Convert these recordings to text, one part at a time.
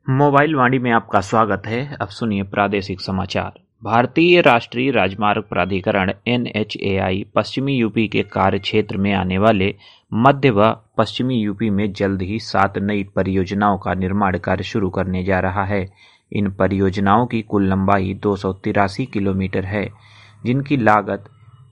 Mobile वाणी में आपका स्वागत है। अब सुनिए प्रादेशिक समाचार। भारतीय राष्ट्रीय राजमार्ग प्राधिकरण NHAI पश्चिमी यूपी के कार्य क्षेत्र में आने वाले मध्य व पश्चिमी यूपी में जल्द ही 7 नई परियोजनाओं का निर्माण कार्य शुरू करने जा रहा है। इन परियोजनाओं की कुल लंबाई 283 किलोमीटर है, जिनकी लागत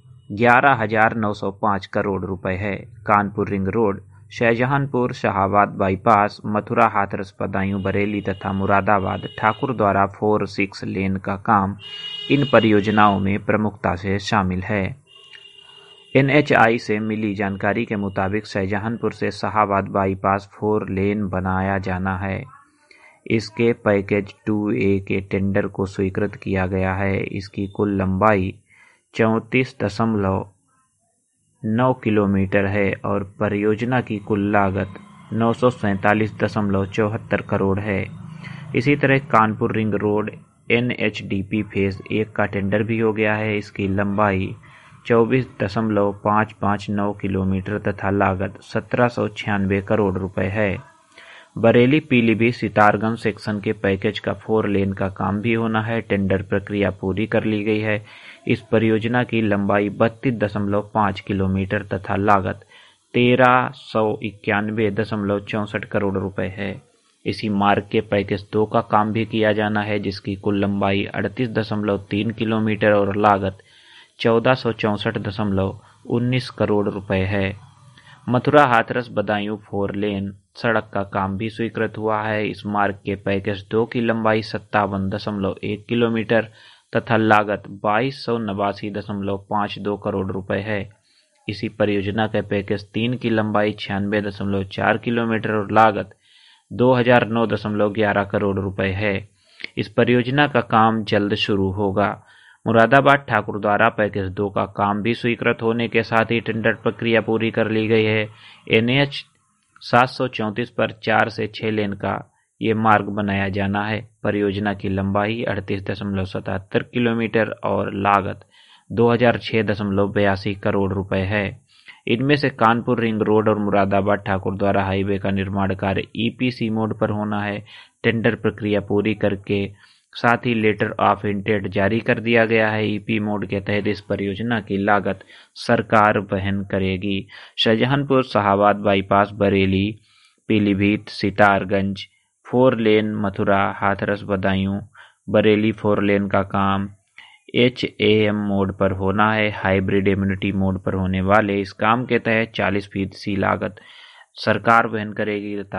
11,905 करोड़ रुपए है। Kanpur ring road, Shahjahanpur Shahabad bypass, Mathura Hathras Budaun Bareilly तथा मुरादाबाद ठाकुरद्वारा 4-6 लेन का काम इन परियोजनाओं में प्रमुखता से शामिल है। NHAI से मिली जानकारी के मुताबिक शाहजहांपुर से शाहाबाद बाईपास 4 लेन बनाया जाना है। इसके पैकेज 2A के टेंडर को स्वीकृत किया गया है। इसकी कुल लंबाई 34.9 किलोमीटर है और परियोजना की कुल लागत 947.74 करोड़ है। इसी तरह Kanpur ring road NHDP phase 1 का टेंडर भी हो गया है। इसकी लंबाई 24.559 किलोमीटर तथा लागत 1796 करोड़ रुपए है। बरेली पीलीभीत सितारगंज सेक्शन के पैकेज का 4 लेन का काम भी होना है। टेंडर प्रक्रिया पूरी कर ली गई है। इस परियोजना की लंबाई 32.5 किलोमीटर तथा लागत 1391.64 करोड़ रुपए है। इसी मार्ग के पैकेज 2 का काम भी किया जाना है, जिसकी कुल लंबाई 38.3 किलोमीटर और लागत 1464.19 करोड़ रुपए है। मथुरा हाथरस बदायूं 4 लेन सड़क का काम भी स्वीकृत हुआ है। इस मार्ग के पैकेज 2 की लंबाई 57.1 किलोमीटर तथा लागत 2289.52 करोड़ रुपए है। इसी परियोजना के पैकेज 3 की लंबाई 96.4 किलोमीटर और लागत 2009.11 करोड़ रुपए है। इस परियोजना का काम जल्द शुरू होगा। मुरादाबाद ठाकुरद्वारा पैकेज 2 का काम भी स्वीकृत होने के साथ ही टेंडर प्रक्रिया पूरी कर ली गई है। NH 734 पर 4 से 6 लेन का ये मार्ग बनाया जाना है। परियोजना की लंबाई 38.77 किलोमीटर और लागत 2006.82 करोड़ रुपए है। इनमें से कानपुर रिंग रोड और मुरादाबाद ठाकुरद्वारा हाईवे का निर्माण कार्य EPC मोड पर होना है। टेंडर प्रक्रिया पूरी करके साथ ही लेटर ऑफ इंटेंट जारी कर दिया गया है। EP मोड के तहत इस परियोजना की लागत सरकार वहन करेगी। Shahjahanpur Shahabad bypass Bareilly Pilibhit Sitarganj 4 lane, Mathura Hathras Budaun Bareilly 4 lane का काम HAM मोड पर होना है। हाइब्रिड इम्यूनिटी मोड पर होने वाले इस काम के तहत 40% लागत सरकार वहन करेगी तथा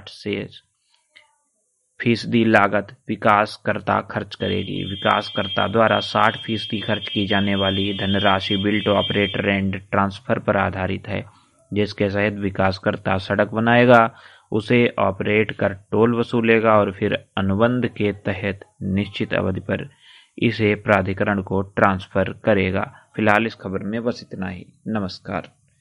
60% लागत विकासकर्ता खर्च करेगी। विकासकर्ता द्वारा 60% खर्च की जाने वाली धनराशि build to operator and transfer पर आधारित है, जिसके तहत विकासकर्ता सड़क बनाएगा, उसे ऑपरेट कर टोल वसूलेगा और फिर अनुबंध के तहत निश्चित अवधि पर इसे प्राधिकरण को ट्रांसफर करेगा। फिलहाल इस खबर में बस इतना ही। नमस्कार।